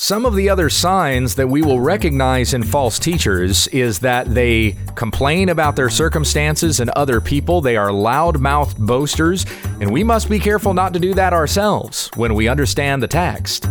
Some of the other signs that we will recognize in false teachers is that they complain about their circumstances and other people. They are loud-mouthed boasters, and we must be careful not to do that ourselves when we understand the text.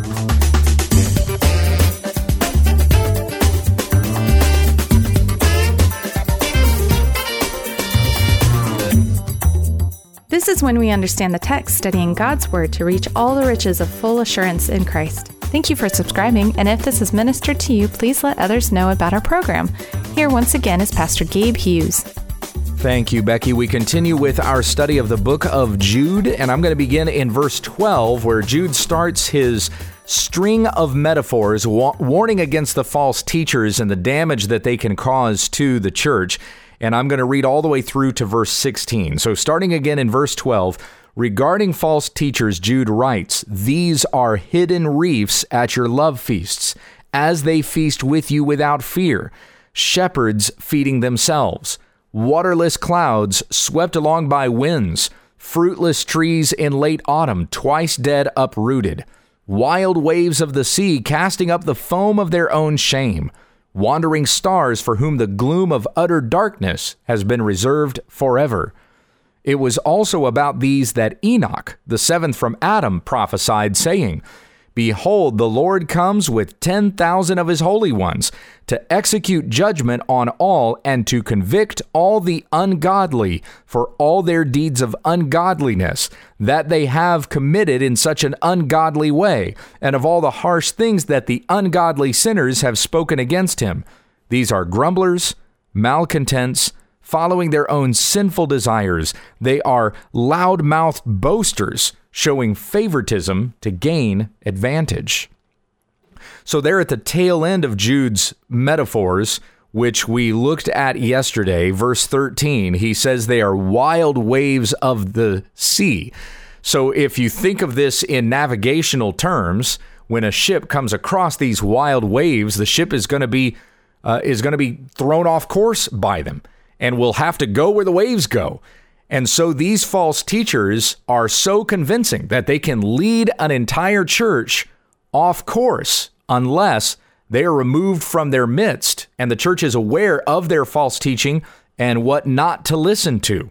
This is when we understand the text, studying God's Word to reach all the riches of full assurance in Christ. Thank you for subscribing, and if this has ministered to you, please let others know about our program. Here once again is Pastor Gabe Hughes. Thank you, Becky. We continue with our study of the book of Jude, and I'm going to begin in verse 12, where Jude starts his string of metaphors, warning against the false teachers and the damage that they can cause to the church. And I'm going to read all the way through to verse 16. So starting again in verse 12, regarding false teachers, Jude writes, "These are hidden reefs at your love feasts, as they feast with you without fear, shepherds feeding themselves, waterless clouds swept along by winds, fruitless trees in late autumn, twice dead uprooted, wild waves of the sea casting up the foam of their own shame, wandering stars for whom the gloom of utter darkness has been reserved forever." It was also about these that Enoch, the seventh from Adam, prophesied, saying, "Behold, the Lord comes with 10,000 of his holy ones, to execute judgment on all and to convict all the ungodly for all their deeds of ungodliness that they have committed in such an ungodly way, and of all the harsh things that the ungodly sinners have spoken against him. These are grumblers, malcontents, following their own sinful desires. They are loud-mouthed boasters, showing favoritism to gain advantage." So there at the tail end of Jude's metaphors, which we looked at yesterday, verse 13, he says they are wild waves of the sea. So if you think of this in navigational terms, when a ship comes across these wild waves, the ship is going to be thrown off course by them and will have to go where the waves go. And so these false teachers are so convincing that they can lead an entire church off course unless they are removed from their midst and the church is aware of their false teaching and what not to listen to.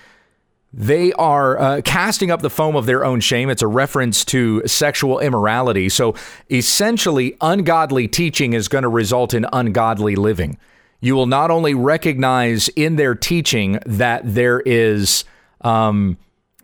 They are casting up the foam of their own shame. It's a reference to sexual immorality. So essentially, ungodly teaching is going to result in ungodly living. You will not only recognize in their teaching that there is an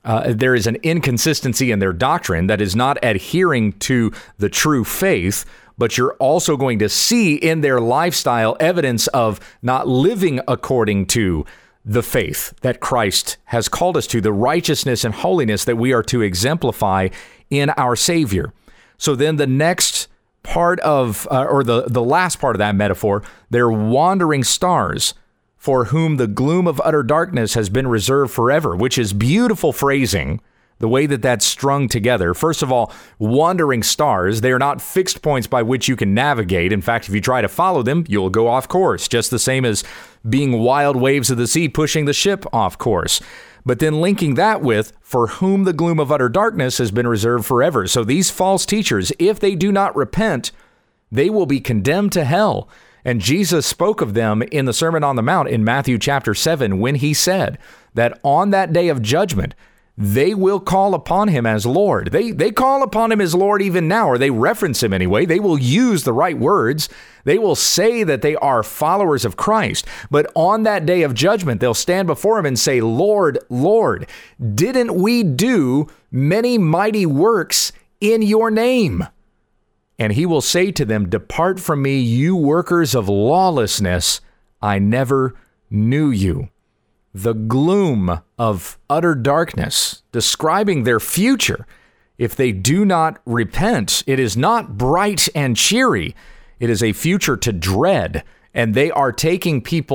inconsistency in their doctrine that is not adhering to the true faith, but you're also going to see in their lifestyle evidence of not living according to the faith that Christ has called us to, the righteousness and holiness that we are to exemplify in our Savior. So then the next part of, or the last part of that metaphor, they're wandering stars for whom the gloom of utter darkness has been reserved forever, which is beautiful phrasing, the way that that's strung together. First of all, wandering stars, they are not fixed points by which you can navigate. In fact, if you try to follow them, you'll go off course, just the same as being wild waves of the sea pushing the ship off course. But then linking that with, for whom the gloom of utter darkness has been reserved forever. So these false teachers, if they do not repent, they will be condemned to hell. And Jesus spoke of them in the Sermon on the Mount in Matthew chapter 7, when he said that on that day of judgment, they will call upon him as Lord. They call upon him as Lord even now, or they reference him anyway. They will use the right words. They will say that they are followers of Christ. But on that day of judgment, they'll stand before him and say, "Lord, Lord, didn't we do many mighty works in your name?" And he will say to them, "Depart from me, you workers of lawlessness. I never knew you." The gloom of utter darkness, describing their future. If they do not repent, it is not bright and cheery. It is a future to dread, and they are taking people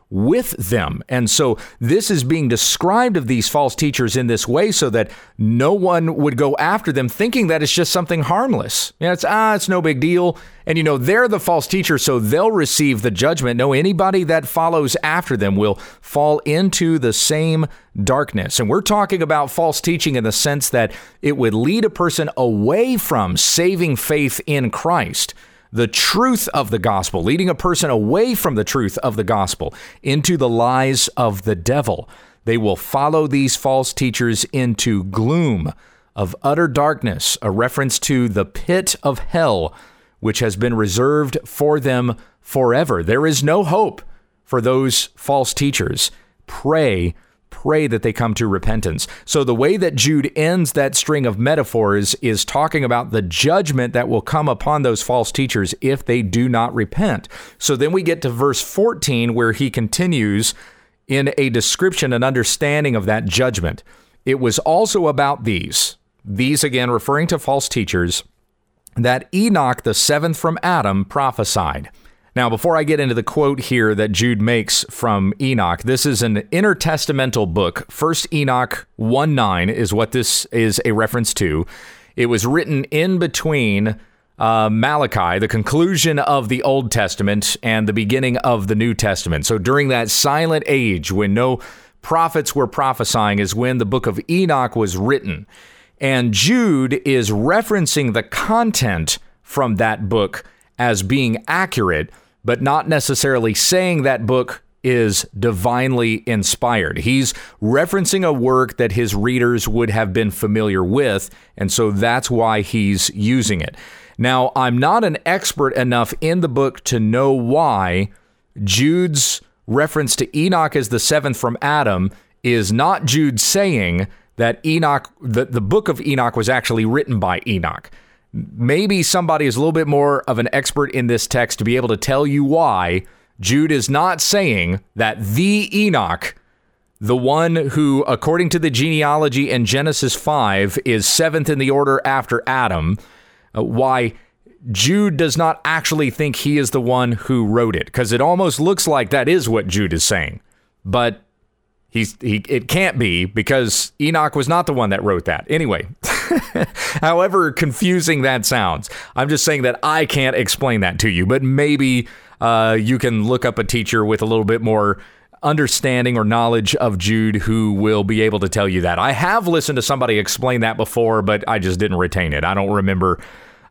with them. And so this is being described of these false teachers in this way so that no one would go after them thinking that it's just something harmless. It's no big deal. And, they're the false teachers, so they'll receive the judgment. No, anybody that follows after them will fall into the same darkness. And we're talking about false teaching in the sense that it would lead a person away from saving faith in Christ, the truth of the gospel, leading a person away from the truth of the gospel into the lies of the devil. They will follow these false teachers into gloom of utter darkness, a reference to the pit of hell, which has been reserved for them forever. There is no hope for those false teachers. Pray that they come to repentance. So the way that Jude ends that string of metaphors is talking about the judgment that will come upon those false teachers if they do not repent. So then we get to verse 14 where he continues in a description and understanding of that judgment. It was also about these again referring to false teachers, that Enoch, the seventh from Adam, prophesied. Now, before I get into the quote here that Jude makes from Enoch, this is an intertestamental book. 1 Enoch 1:9 is what this is a reference to. It was written in between Malachi, the conclusion of the Old Testament, and the beginning of the New Testament. So during that silent age when no prophets were prophesying is when the book of Enoch was written. And Jude is referencing the content from that book as being accurate, but not necessarily saying that book is divinely inspired. He's referencing a work that his readers would have been familiar with, and so that's why he's using it. Now, I'm not an expert enough in the book to know why Jude's reference to Enoch as the seventh from Adam is not Jude saying that Enoch, the book of Enoch was actually written by Enoch. Maybe somebody is a little bit more of an expert in this text to be able to tell you why Jude is not saying that the Enoch, the one who, according to the genealogy in Genesis 5, is seventh in the order after Adam, why Jude does not actually think he is the one who wrote it, because it almost looks like that is what Jude is saying. But it can't be, because Enoch was not the one that wrote that. Anyway, however confusing that sounds, I'm just saying that I can't explain that to you, but maybe you can look up a teacher with a little bit more understanding or knowledge of Jude who will be able to tell you that. I have listened to somebody explain that before, but I just didn't retain it. I don't remember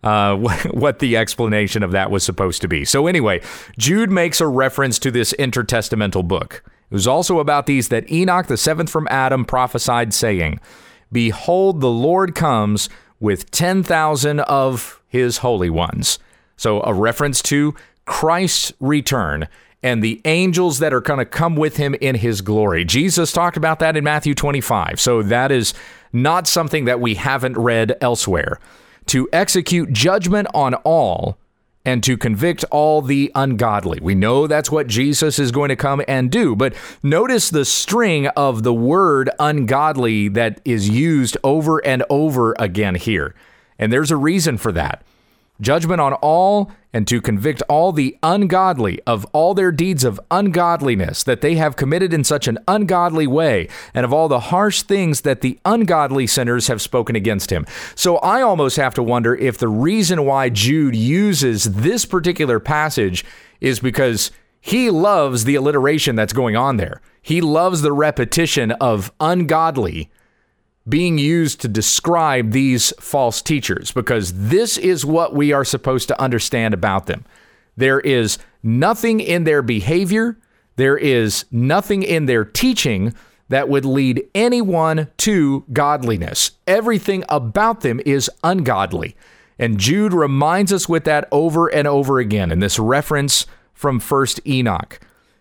what the explanation of that was supposed to be. So anyway, Jude makes a reference to this intertestamental book. It was also about these that Enoch, the seventh from Adam, prophesied, saying, "Behold, the Lord comes with 10,000 of his holy ones." So a reference to Christ's return and the angels that are going to come with him in his glory. Jesus talked about that in Matthew 25. So that is not something that we haven't read elsewhere. To execute judgment on all and to convict all the ungodly. We know that's what Jesus is going to come and do, but notice the string of the word ungodly that is used over and over again here. And there's a reason for that. Judgment on all and to convict all the ungodly of all their deeds of ungodliness that they have committed in such an ungodly way, and of all the harsh things that the ungodly sinners have spoken against him. So I almost have to wonder if the reason why Jude uses this particular passage is because he loves the alliteration that's going on there. He loves the repetition of ungodly being used to describe these false teachers, because this is what we are supposed to understand about them. There is nothing in their behavior, there is nothing in their teaching that would lead anyone to godliness. Everything about them is ungodly. And Jude reminds us with that over and over again in this reference from 1 Enoch.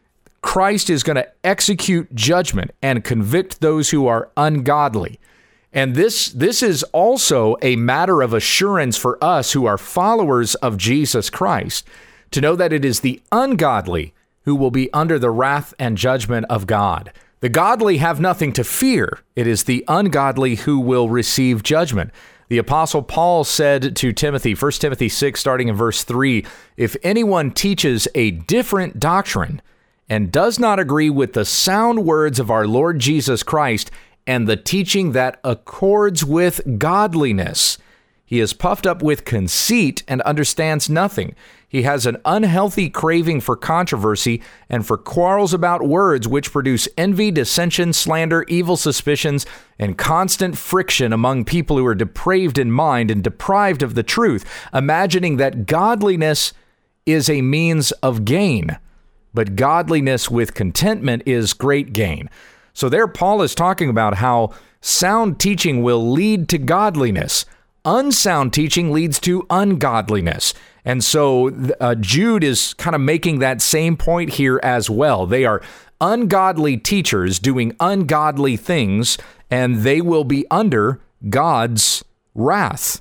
Christ is going to execute judgment and convict those who are ungodly. And this is also a matter of assurance for us who are followers of Jesus Christ, to know that it is the ungodly who will be under the wrath and judgment of God. The godly have nothing to fear. It is the ungodly who will receive judgment. The Apostle Paul said to Timothy, 1 Timothy 6, starting in verse 3, "If anyone teaches a different doctrine and does not agree with the sound words of our Lord Jesus Christ and the teaching that accords with godliness. He is puffed up with conceit and understands nothing. He has an unhealthy craving for controversy and for quarrels about words, which produce envy, dissension, slander, evil suspicions, and constant friction among people who are depraved in mind and deprived of the truth, imagining that godliness is a means of gain. But godliness with contentment is great gain. So there Paul is talking about how sound teaching will lead to godliness. Unsound teaching leads to ungodliness. And so Jude is kind of making that same point here as well. They are ungodly teachers doing ungodly things, and they will be under God's wrath.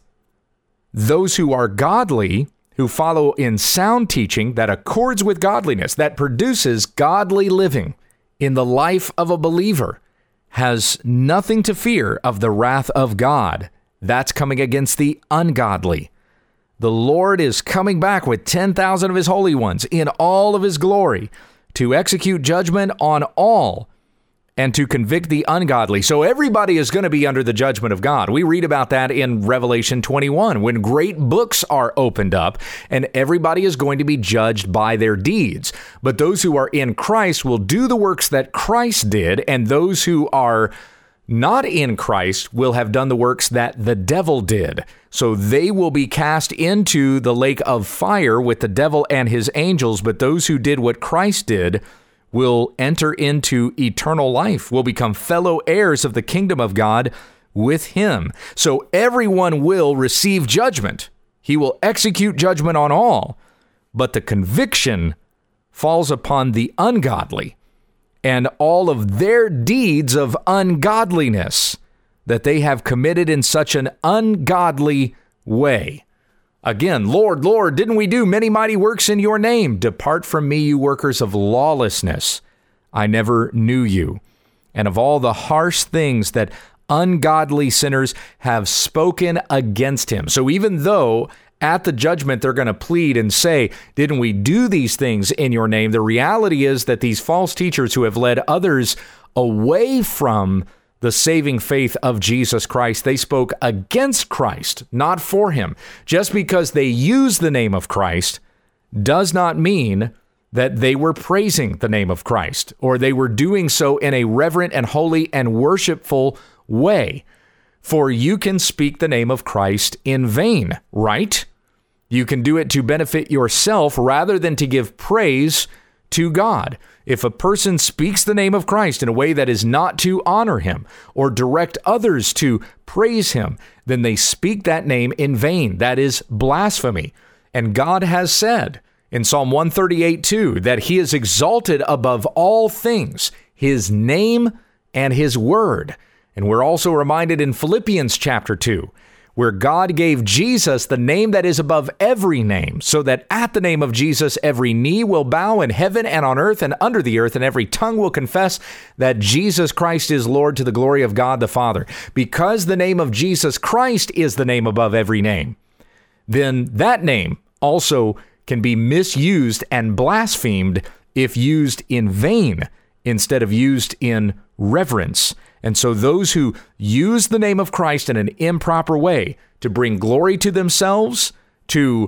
Those who are godly, who follow in sound teaching that accords with godliness, that produces godly living in the life of a believer, has nothing to fear of the wrath of God. That's coming against the ungodly. The Lord is coming back with 10,000 of his holy ones in all of his glory to execute judgment on all and to convict the ungodly. So everybody is going to be under the judgment of God. We read about that in Revelation 21, when great books are opened up and everybody is going to be judged by their deeds. But those who are in Christ will do the works that Christ did, and those who are not in Christ will have done the works that the devil did. So they will be cast into the lake of fire with the devil and his angels. But those who did what Christ did will enter into eternal life, will become fellow heirs of the kingdom of God with him. So everyone will receive judgment. He will execute judgment on all. But the conviction falls upon the ungodly and all of their deeds of ungodliness that they have committed in such an ungodly way. Again, Lord, Lord, didn't we do many mighty works in your name? Depart from me, you workers of lawlessness. I never knew you. And of all the harsh things that ungodly sinners have spoken against him. So even though at the judgment they're going to plead and say, didn't we do these things in your name? The reality is that these false teachers who have led others away from the saving faith of Jesus Christ, they spoke against Christ, not for him. Just because they use the name of Christ does not mean that they were praising the name of Christ, or they were doing so in a reverent and holy and worshipful way. For you can speak the name of Christ in vain, right? You can do it to benefit yourself rather than to give praise to God. If a person speaks the name of Christ in a way that is not to honor him or direct others to praise him, then they speak that name in vain. That is blasphemy. And God has said in Psalm 138:2 that he is exalted above all things, his name and his word. And we're also reminded in Philippians chapter 2, where God gave Jesus the name that is above every name, so that at the name of Jesus, every knee will bow in heaven and on earth and under the earth, and every tongue will confess that Jesus Christ is Lord, to the glory of God the Father. Because the name of Jesus Christ is the name above every name, then that name also can be misused and blasphemed if used in vain instead of used in reverence. And so those who use the name of Christ in an improper way to bring glory to themselves, to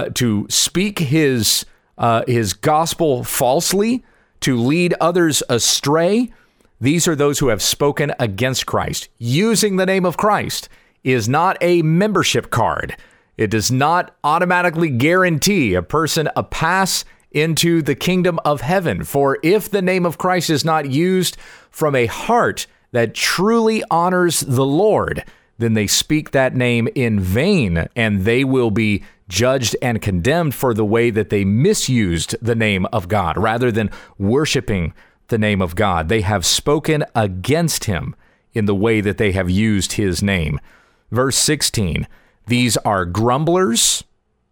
speak his gospel falsely, to lead others astray, these are those who have spoken against Christ. Using the name of Christ is not a membership card. It does not automatically guarantee a person a pass into the kingdom of heaven. For if the name of Christ is not used from a heart that truly honors the Lord, then they speak that name in vain, and they will be judged and condemned for the way that they misused the name of God rather than worshiping the name of God. They have spoken against him in the way that they have used his name. Verse 16, these are grumblers,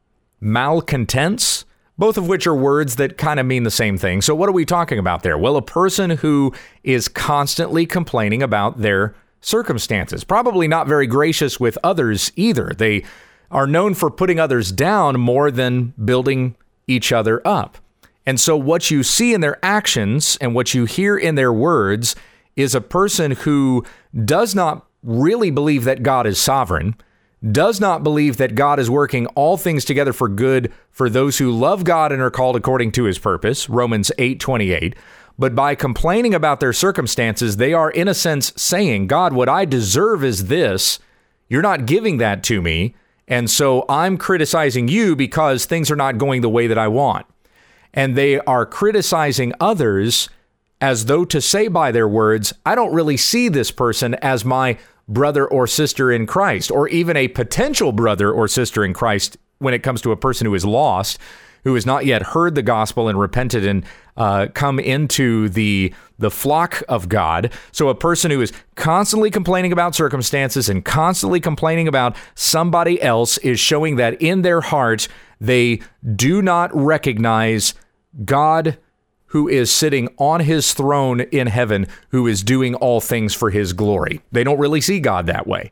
malcontents, both of which are words that kind of mean the same thing. So what are we talking about there? Well, a person who is constantly complaining about their circumstances, probably not very gracious with others either. They are known for putting others down more than building each other up. And so what you see in their actions and what you hear in their words is a person who does not really believe that God is sovereign, does not believe that God is working all things together for good for those who love God and are called according to his purpose, Romans 8:28. But by complaining about their circumstances, they are in a sense saying, God, what I deserve is this. You're not giving that to me. And so I'm criticizing you because things are not going the way that I want. And they are criticizing others as though to say by their words, I don't really see this person as my brother or sister in Christ, or even a potential brother or sister in Christ when it comes to a person who is lost, who has not yet heard the gospel and repented and come into the flock of God. So a person who is constantly complaining about circumstances and constantly complaining about somebody else is showing that in their heart, they do not recognize God who is sitting on his throne in heaven, who is doing all things for his glory. They don't really see God that way.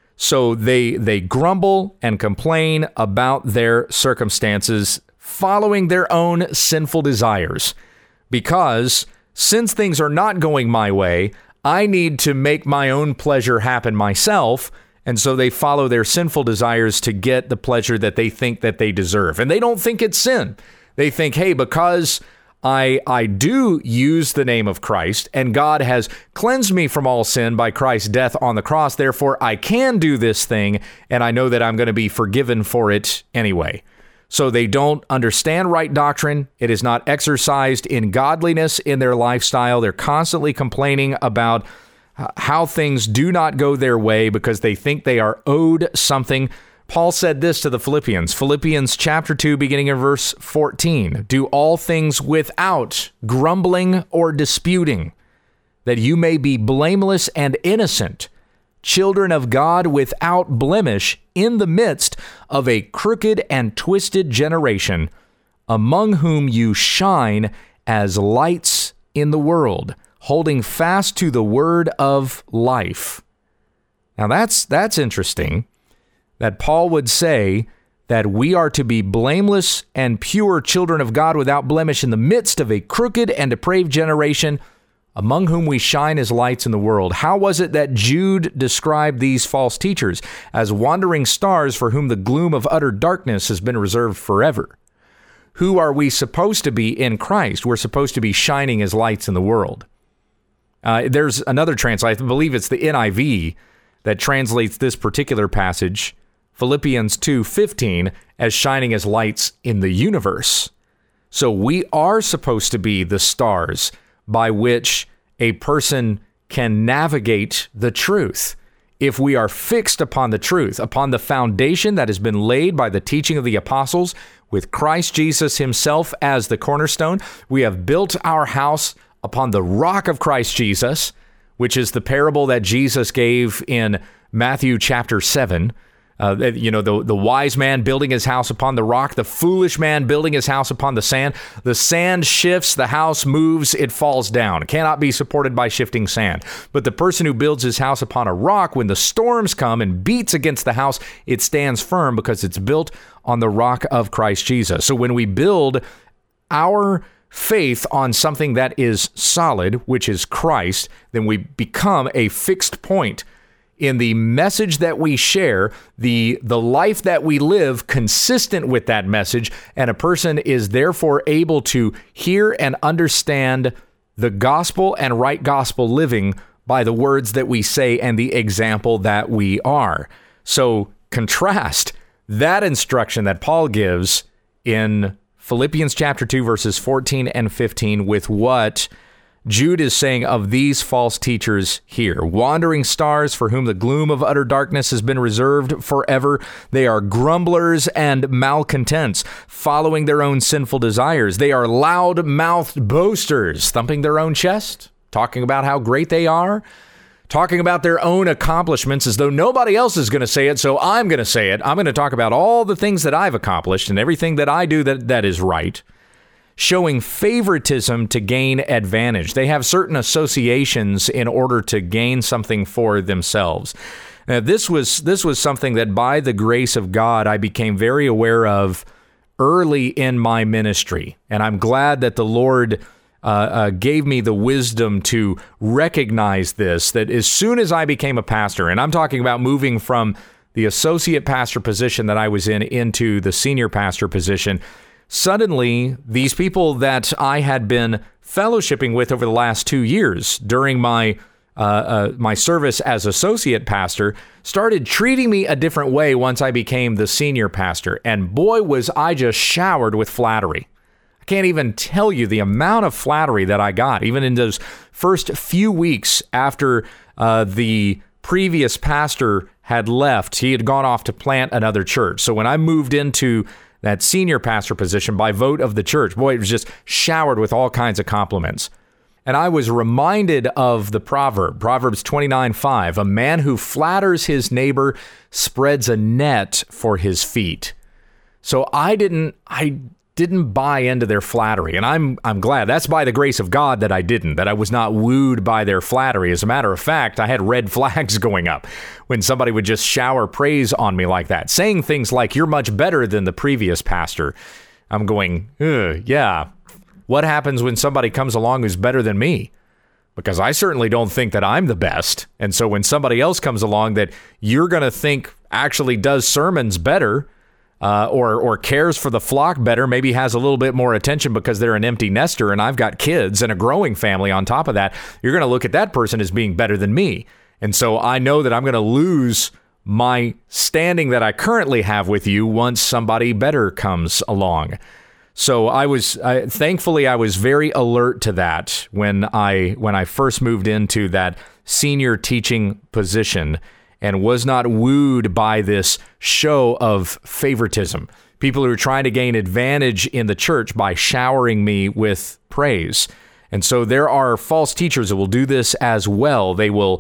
So they grumble and complain about their circumstances, following their own sinful desires. Because since things are not going my way, I need to make my own pleasure happen myself. And so they follow their sinful desires to get the pleasure that they think that they deserve. And they don't think it's sin. They think, hey, because I do use the name of Christ, and God has cleansed me from all sin by Christ's death on the cross. Therefore, I can do this thing, and I know that I'm going to be forgiven for it anyway. So they don't understand right doctrine. It is not exercised in godliness in their lifestyle. They're constantly complaining about how things do not go their way because they think they are owed something. Paul said this to the Philippians, Philippians chapter 2, beginning in verse 14, do all things without grumbling or disputing, that you may be blameless and innocent, children of God without blemish in the midst of a crooked and twisted generation, among whom you shine as lights in the world, holding fast to the word of life. Now that's interesting. That Paul would say that we are to be blameless and pure children of God without blemish in the midst of a crooked and depraved generation, among whom we shine as lights in the world. How was it that Jude described these false teachers as wandering stars for whom the gloom of utter darkness has been reserved forever? Who are we supposed to be in Christ? We're supposed to be shining as lights in the world. There's another translation, I believe it's the NIV, that translates this particular passage, Philippians 2:15, as shining as lights in the universe. So we are supposed to be the stars by which a person can navigate the truth. If we are fixed upon the truth, upon the foundation that has been laid by the teaching of the apostles, with Christ Jesus himself as the cornerstone, we have built our house upon the rock of Christ Jesus, which is the parable that Jesus gave in Matthew chapter 7. The wise man building his house upon the rock, the foolish man building his house upon the sand. The sand shifts, the house moves, it falls down. It cannot be supported by shifting sand. But the person who builds his house upon a rock, when the storms come and beats against the house, it stands firm because it's built on the rock of Christ Jesus. So when we build our faith on something that is solid, which is Christ, then we become a fixed point in the message that we share, the life that we live consistent with that message, and a person is therefore able to hear and understand the gospel and right gospel living by the words that we say and the example that we are. So contrast that instruction that Paul gives in Philippians chapter 2, verses 14 and 15 with what Jude is saying of these false teachers here. Wandering stars for whom the gloom of utter darkness has been reserved forever. They are grumblers and malcontents, following their own sinful desires. They are loud-mouthed boasters, thumping their own chest, talking about how great they are, talking about their own accomplishments as though nobody else is going to say it, so I'm going to say it. I'm going to talk about all the things that I've accomplished and everything that I do that is right. Showing favoritism to gain advantage. They have certain associations in order to gain something for themselves. Now, this was something that by the grace of God I became very aware of early in my ministry. And I'm glad that the Lord gave me the wisdom to recognize this, that as soon as I became a pastor, and I'm talking about moving from the associate pastor position that I was in into the senior pastor position, suddenly these people that I had been fellowshipping with over the last 2 years during my my service as associate pastor started treating me a different way once I became the senior pastor. And boy, was I just showered with flattery. I can't even tell you the amount of flattery that I got, even in those first few weeks after the previous pastor had left. He had gone off to plant another church. So when I moved into that senior pastor position by vote of the church, boy, it was just showered with all kinds of compliments. And I was reminded of the proverb, Proverbs 29:5, a man who flatters his neighbor spreads a net for his feet. So I didn't buy into their flattery, and I'm glad. That's by the grace of God that I was not wooed by their flattery. As a matter of fact, I had red flags going up when somebody would just shower praise on me like that, saying things like, "You're much better than the previous pastor." I'm going, yeah. What happens when somebody comes along who's better than me? Because I certainly don't think that I'm the best. And so when somebody else comes along that you're going to think actually does sermons better, or cares for the flock better, maybe has a little bit more attention because they're an empty nester and I've got kids and a growing family on top of that, you're going to look at that person as being better than me. And so I know that I'm going to lose my standing that I currently have with you once somebody better comes along. So thankfully I was very alert to that when I first moved into that senior teaching position, and was not wooed by this show of favoritism. People who are trying to gain advantage in the church by showering me with praise. And so there are false teachers that will do this as well. They will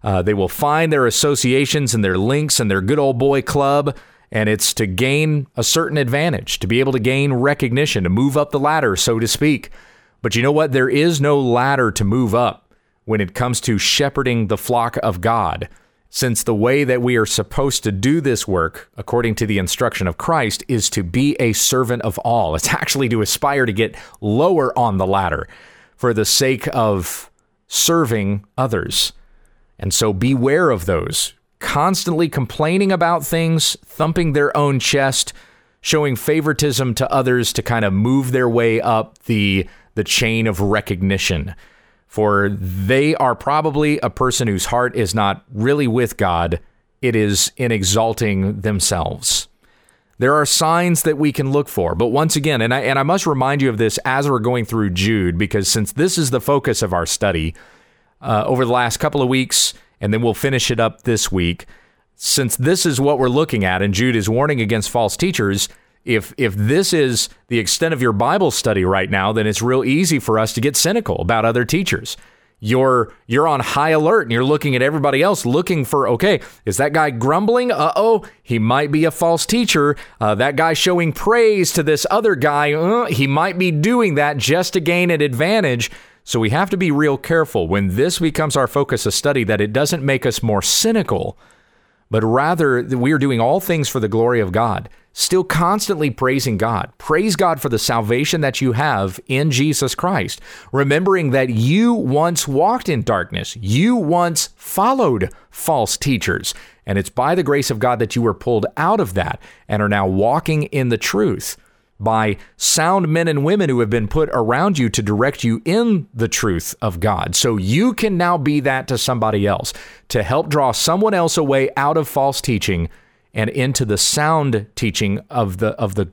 find their associations and their links and their good old boy club, and it's to gain a certain advantage, to be able to gain recognition, to move up the ladder, so to speak. But you know what? There is no ladder to move up when it comes to shepherding the flock of God, since the way that we are supposed to do this work, according to the instruction of Christ, is to be a servant of all. It's actually to aspire to get lower on the ladder for the sake of serving others. And so beware of those constantly complaining about things, thumping their own chest, showing favoritism to others to kind of move their way up the chain of recognition. For they are probably a person whose heart is not really with God. It is in exalting themselves. There are signs that we can look for. But once again, and I must remind you of this as we're going through Jude, because since this is the focus of our study over the last couple of weeks, and then we'll finish it up this week, since this is what we're looking at, and Jude is warning against false teachers, if this is the extent of your Bible study right now, then it's real easy for us to get cynical about other teachers. You're on high alert and you're looking at everybody else looking for, okay, is that guy grumbling? He might be a false teacher. That guy showing praise to this other guy, he might be doing that just to gain an advantage. So we have to be real careful when this becomes our focus of study, that it doesn't make us more cynical, but rather we are doing all things for the glory of God, still constantly praising God. Praise God for the salvation that you have in Jesus Christ, remembering that you once walked in darkness. You once followed false teachers, and it's by the grace of God that you were pulled out of that and are now walking in the truth by sound men and women who have been put around you to direct you in the truth of God. So you can now be that to somebody else, to help draw someone else away out of false teaching and into the sound teaching of the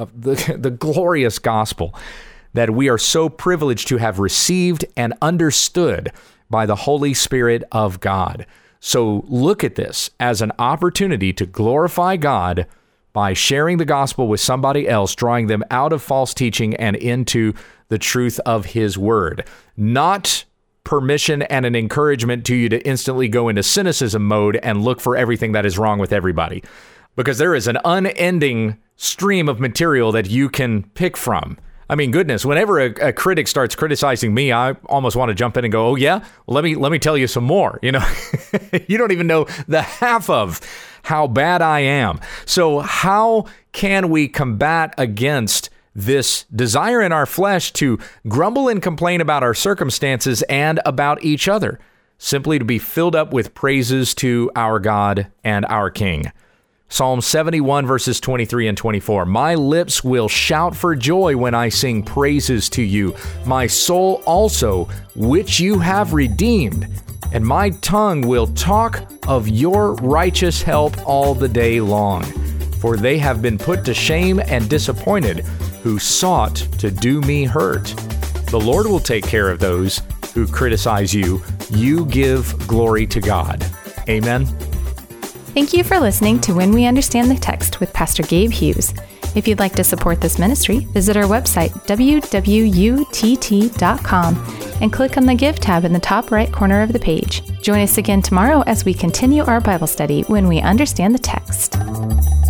glorious gospel that we are so privileged to have received and understood by the Holy Spirit of God. So look at this as an opportunity to glorify God by sharing the gospel with somebody else, drawing them out of false teaching and into the truth of his word. Not permission and an encouragement to you to instantly go into cynicism mode and look for everything that is wrong with everybody, because there is an unending stream of material that you can pick from. I mean, goodness, whenever a critic starts criticizing me, I almost want to jump in and go, oh yeah, well, let me tell you some more. You know, you don't even know the half of how bad I am. So how can we combat against this desire in our flesh to grumble and complain about our circumstances and about each other? Simply to be filled up with praises to our God and our King. Psalm 71 verses 23 and 24. My lips will shout for joy when I sing praises to you, my soul also, which you have redeemed. And my tongue will talk of your righteous help all the day long. For they have been put to shame and disappointed who sought to do me hurt. The Lord will take care of those who criticize you. You give glory to God. Amen. Thank you for listening to When We Understand the Text with Pastor Gabe Hughes. If you'd like to support this ministry, visit our website, www.utt.com, and click on the Give tab in the top right corner of the page. Join us again tomorrow as we continue our Bible study when we understand the text.